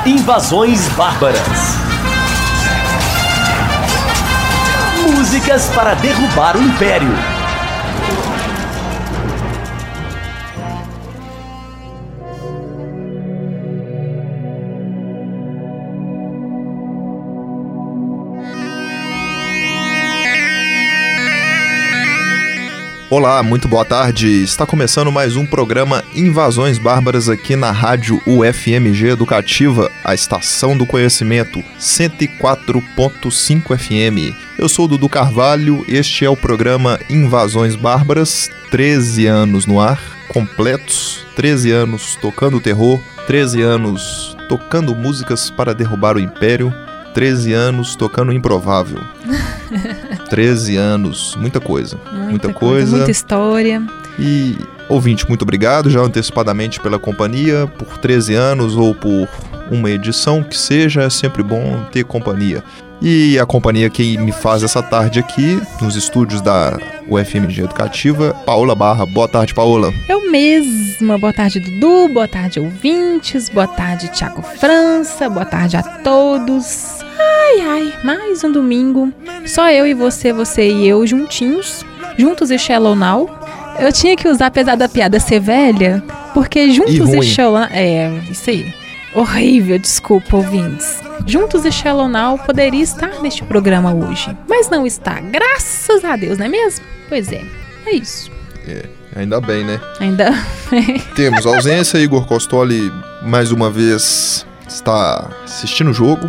Invasões Bárbaras. Músicas para derrubar o Império. Olá, muito boa tarde. Está começando mais um programa Invasões Bárbaras aqui na rádio UFMG Educativa, a estação do conhecimento, 104.5 FM. Eu sou o Dudu Carvalho, este é o programa Invasões Bárbaras, 13 anos no ar, completos, 13 anos tocando terror, 13 anos tocando músicas para derrubar o Império, 13 anos tocando o improvável. 13 anos, muita coisa. Muita história. E, ouvinte, muito obrigado já antecipadamente pela companhia, por 13 anos ou por uma edição que seja, é sempre bom ter companhia. E a companhia que me faz essa tarde aqui, nos estúdios da UFMG Educativa, Paola Barra. Boa tarde, Paola. Eu mesma. Boa tarde, Dudu. Boa tarde, ouvintes. Boa tarde, Thiago França. Boa tarde a todos. Ai, mais um domingo. Só eu e você e eu juntinhos e Shallow Now. Eu tinha que usar, apesar da piada ser velha, porque Juntos e Shallow... isso aí. Horrível, desculpa, ouvintes. Juntos e Shallow Now poderia estar neste programa hoje, mas não está, graças a Deus, não é mesmo? Pois é isso. Ainda bem, né? Ainda bem. Temos ausência, Igor Costoli mais uma vez está assistindo o jogo.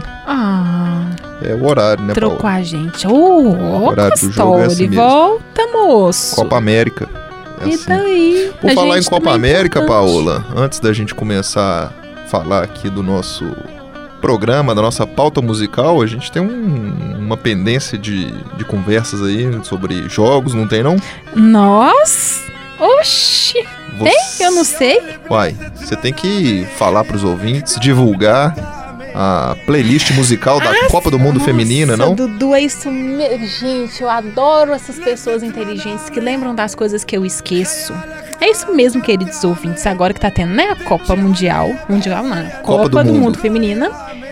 É o horário, né, Trocou Paola? a gente. O horário do jogo é assim mesmo. Volta, moço. Copa América. E assim. Daí? Por falar em Copa América, Paola, antes da gente começar a falar aqui do nosso programa, da nossa pauta musical, a gente tem uma pendência de conversas aí sobre jogos, não tem não? Nossa! Oxi! Tem? Eu não sei. Uai, você tem que falar pros ouvintes, divulgar a playlist musical da Copa do Mundo Feminina, não? Dudu, é isso mesmo. Gente, eu adoro essas pessoas inteligentes que lembram das coisas que eu esqueço. É isso mesmo, queridos ouvintes. Agora que tá tendo, né, a Copa Mundial não, Copa do Mundo Feminina.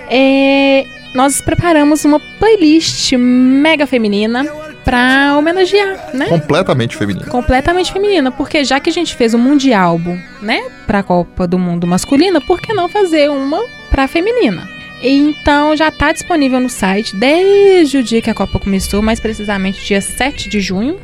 Nós preparamos uma playlist mega feminina pra homenagear, né? Completamente feminina, porque já que a gente fez um mundial, né, pra Copa do Mundo masculina, por que não fazer uma pra feminina? Então já tá disponível no site desde o dia que a Copa começou, mais precisamente dia 7 de junho.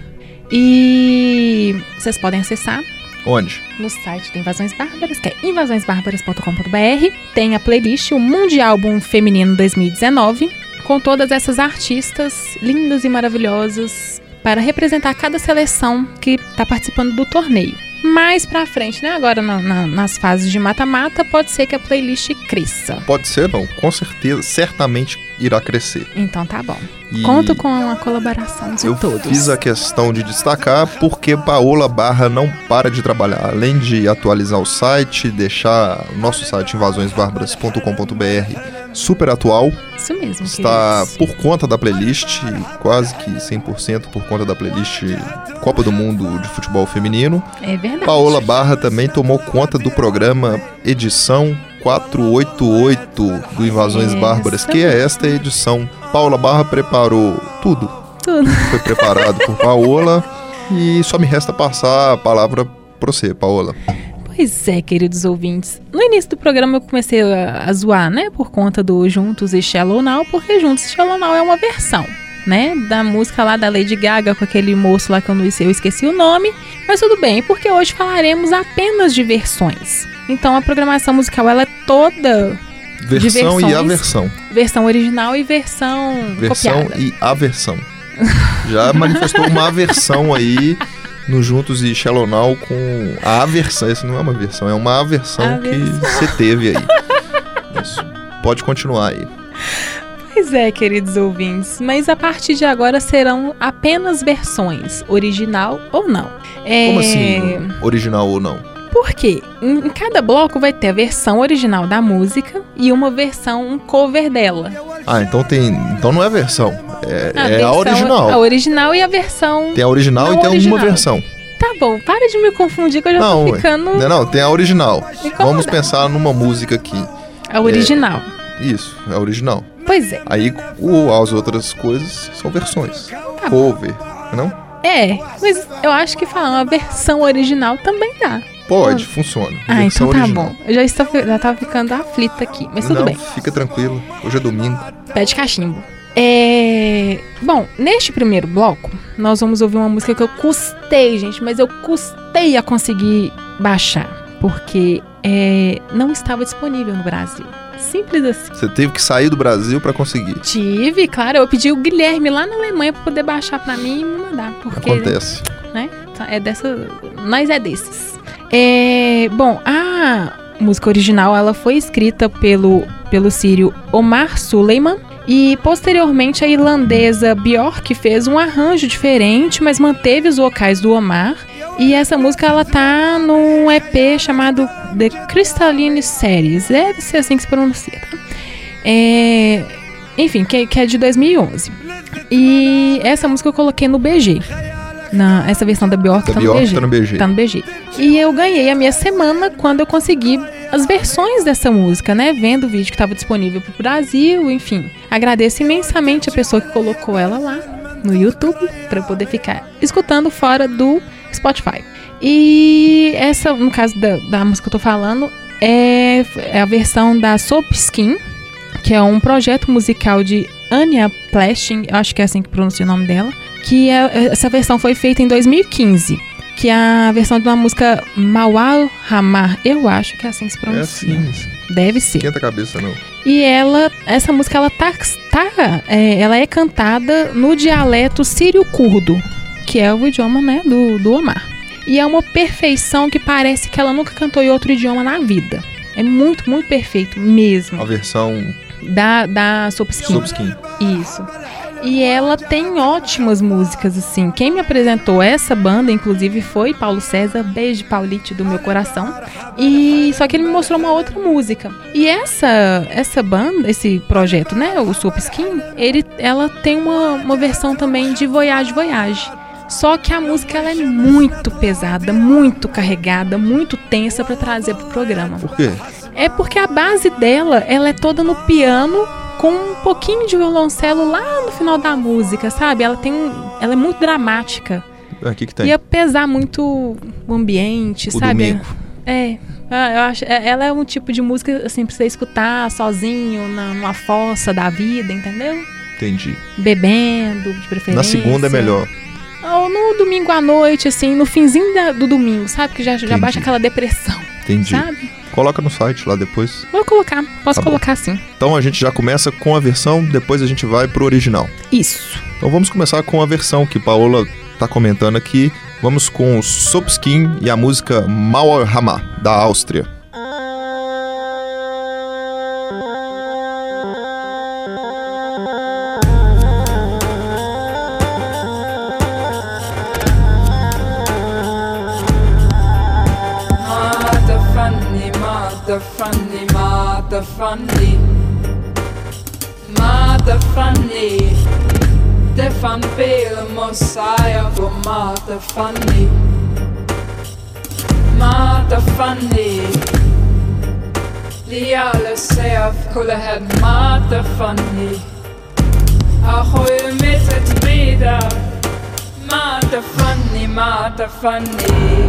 E vocês podem acessar. Onde? No site da Invasões Bárbaras, que é invasõesbarbaras.com.br. Tem a playlist, o Mundial Feminino 2019, com todas essas artistas lindas e maravilhosas para representar cada seleção que está participando do torneio. Mais pra frente, né? Agora nas fases de mata-mata, pode ser que a playlist cresça. Pode ser, não. Com certeza, certamente irá crescer. Então tá bom. Conto com a colaboração de todos. Eu fiz a questão de destacar porque Paola Barra não para de trabalhar. Além de atualizar o site, deixar o nosso site invasõesbarbaras.com.br super atual. Isso mesmo, está queridos. Por conta da playlist, quase que 100% por conta da playlist Copa do Mundo de Futebol Feminino. É verdade. Paola Barra também tomou conta do programa edição 488 do Invasões Bárbaras, que é esta edição. Paola Barra preparou tudo. Foi preparado por Paola e só me resta passar a palavra para você, Paola. Pois é, queridos ouvintes. No início do programa eu comecei a zoar, né? Por conta do Juntos e Shallow Now, porque Juntos e Shallow Now é uma versão, né? Da música lá da Lady Gaga com aquele moço lá que eu esqueci o nome. Mas tudo bem, porque hoje falaremos apenas de versões. Então a programação musical ela é toda versão de versões, e aversão. Versão original e versão copiada. E aversão. Já manifestou uma aversão aí no Juntos e Shallow Now com a aversão. Essa não é uma versão, é uma aversão que você teve aí. Mas pode continuar aí. Pois é, queridos ouvintes, mas a partir de agora serão apenas versões, original ou não. Como assim, original ou não? Por quê? Em cada bloco vai ter a versão original da música e uma versão, um cover dela. Então não é versão, a original. A original e a versão. Tem a original e tem original. Uma versão. Tá bom, para de me confundir que eu já tô ficando... Não, tem a original. Vamos pensar numa música aqui. É o original. Isso, é a original. Pois é. Aí as outras coisas são versões. Cover, não? É, mas eu acho que falar uma versão original também dá. Pode, funciona. Ah, Versão então tá original. bom. Eu já tava ficando aflita aqui, mas tudo Não, bem. fica tranquilo. Hoje é domingo. Pé de cachimbo. Bom, neste primeiro bloco, nós vamos ouvir uma música que eu custei, gente, mas eu custei a conseguir baixar, porque não estava disponível no Brasil. Simples assim. Você teve que sair do Brasil pra conseguir. Tive, claro, eu pedi o Guilherme lá na Alemanha pra poder baixar pra mim e me mandar, porque... Acontece. Né? Nós é desses. Bom, a música original ela foi escrita pelo sírio Omar Suleiman e posteriormente a irlandesa Björk fez um arranjo diferente, mas manteve os vocais do Omar. E essa música ela tá num EP chamado The Crystalline Series, deve ser assim que se pronuncia, tá? Enfim, que é de 2011. E essa música eu coloquei no BG. Essa versão da Björk tá no BG. Tá no BG. E eu ganhei a minha semana quando eu consegui as versões dessa música, né? Vendo o vídeo que estava disponível pro Brasil, enfim. Agradeço imensamente a pessoa que colocou ela lá no YouTube para poder ficar escutando fora do Spotify. E essa, no caso da música que eu tô falando, é a versão da Soap Skin, que é um projeto musical de Anya Plashing, acho que é assim que pronuncia o nome dela, que essa versão foi feita em 2015, que é a versão de uma música Mawal Hamar, eu acho que é assim que se pronuncia. É assim. Deve ser. Esquenta a cabeça, não. E essa música, ela é cantada no dialeto sírio-curdo, que é o idioma, né, do Omar. E é uma perfeição que parece que ela nunca cantou em outro idioma na vida. É muito, muito perfeito mesmo. A versão da Soap Skin. Isso. E ela tem ótimas músicas, assim. Quem me apresentou essa banda, inclusive, foi Paulo César. Beijo, Paulite, do meu coração. E só que ele me mostrou uma outra música. E essa banda, esse projeto, né, o Soap Skin, ela tem uma versão também de Voyage Voyage. Só que a música ela é muito pesada, muito carregada, muito tensa pra trazer pro programa. Por quê? É porque a base dela, ela é toda no piano, com um pouquinho de violoncelo lá no final da música, sabe? Ela é muito dramática. O que tem? Ia pesar muito o ambiente, sabe? Domingo. Eu acho. Ela é um tipo de música, assim, pra você escutar sozinho, numa fossa da vida, entendeu? Entendi. Bebendo, de preferência. Na segunda é melhor. Ou no domingo à noite, assim, no finzinho do domingo, sabe? Que já baixa aquela depressão. Entendi. Sabe? Coloca no site lá depois. Vou colocar, posso colocar bom. sim. Então a gente já começa com a versão, depois a gente vai pro original. Isso. Então vamos começar com a versão que Paola tá comentando aqui. Vamos com o Soap Skin e a música Mawal Hamar, da Áustria. Defan bil Messiah for Martha Funny. Martha Funny. ليالي السيف كلها Martha Funny. أخوي متت بيدا Martha Funny Martha Funny.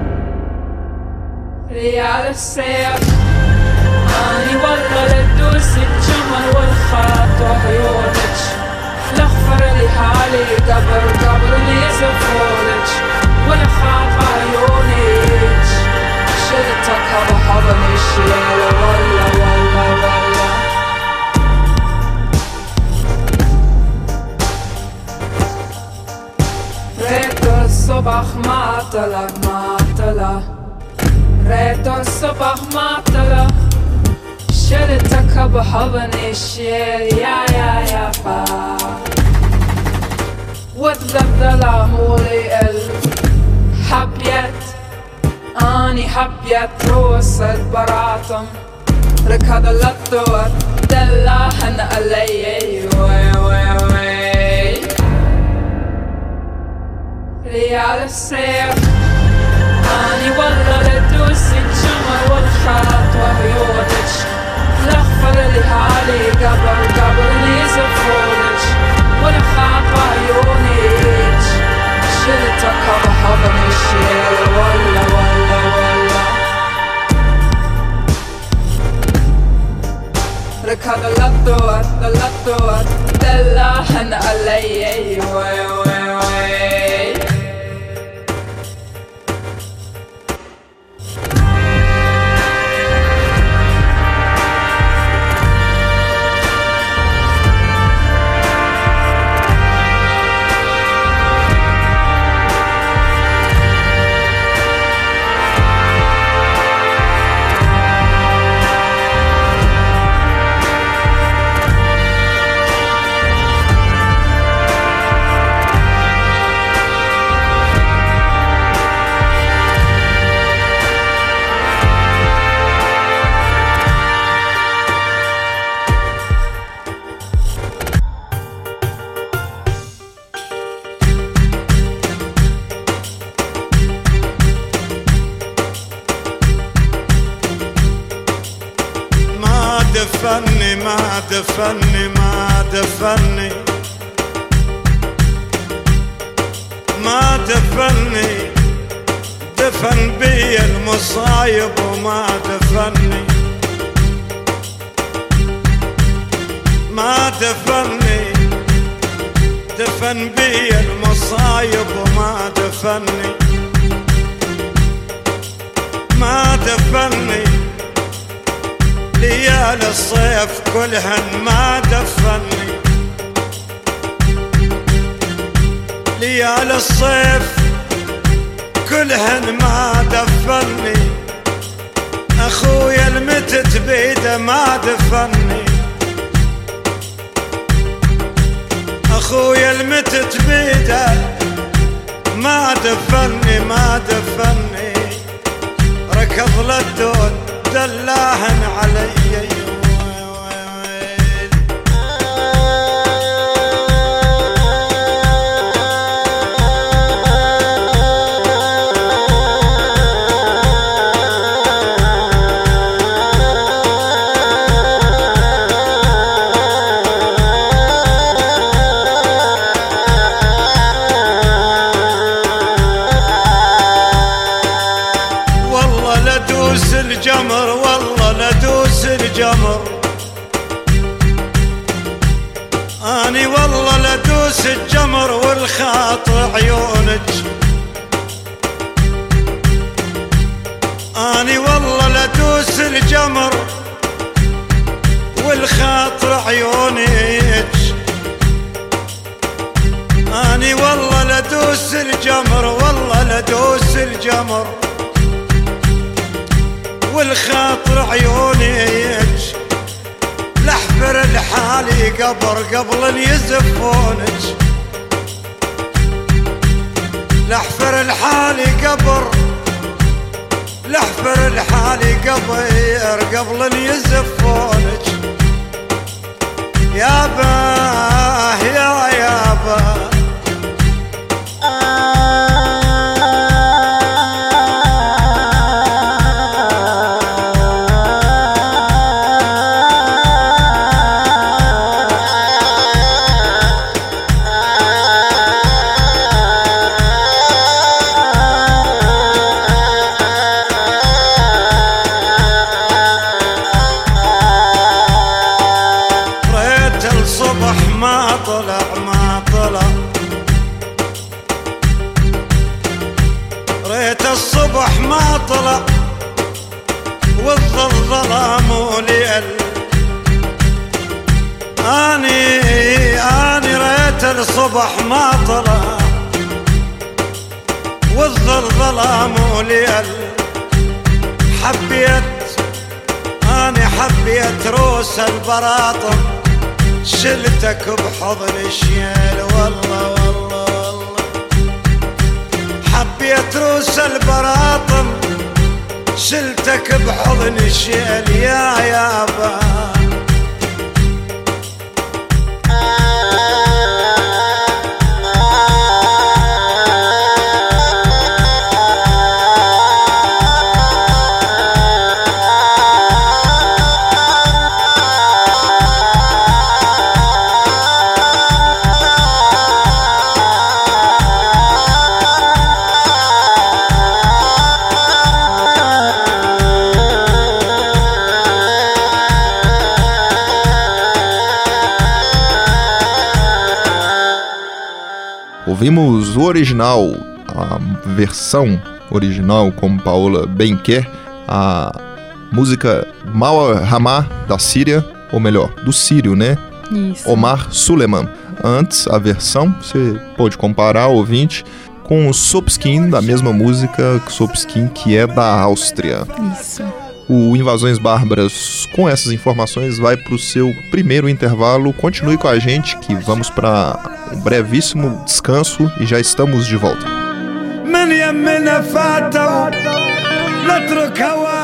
ليالي السيف أني والله لدوس الجمل والخط وعيونك لغفر لي حالي قبرني زفولك وانا خاف عيونك شلتك هضني الشيل والله ريت الصبح ما طلع ريت الصبح ما طلع شلتك بحضني الشيل يا با وتذبذل عمولي الحبيت اني حبيت روس البراطم ركض الدور دلعهن علي وي ريال السيف اني والله لدوس الجمر والخط وعيونك لا لك هذا اللطوة دلعن علي وي وي وي. دفني ما دفني ما دفني ما دفني دفن بي المصايب وما دفني ما دفني دفن بي المصايب وما دفني ما دفني ليالي الصيف كلهن ما دفني ليالي الصيف كلهن ما دفني اخويا المتت بيده ما دفني اخويا المتت بيده ما دفني ما دفني ركض للدود دلاهن علي والله لدوس الجمر والله لدوس الجمر اني والله لدوس الجمر والخاطر عيونك اني والله لدوس الجمر والخاطر عيونك اني والله لدوس الجمر والله لدوس الجمر والخاطر عيونك لحفر الحالي قبل ان يزفونك لحفر الحالي لحفر الحالي قبل ان يزفونك يابا يا يابا الصبح ما طلع ريت الصبح ما طلع والظل ظلام وليل اني ريت الصبح ما طلع والظل ظلام وليل حبيت روس البراطم شلتك بحضن الشيل والله والله والله حبيت روس البراطم شلتك بحضن الشيل يا يابا Ouvimos o original, a versão original, como Paola bem quer, a música Mawar Hama, da Síria, ou melhor, do sírio, né? Isso. Omar Suleiman. Antes, a versão, você pode comparar, ouvinte, com o Sopskin, da mesma música, Sopskin, que é da Áustria. Isso. O Invasões Bárbaras, com essas informações, vai para o seu primeiro intervalo. Continue com a gente, que vamos para um brevíssimo descanso e já estamos de volta.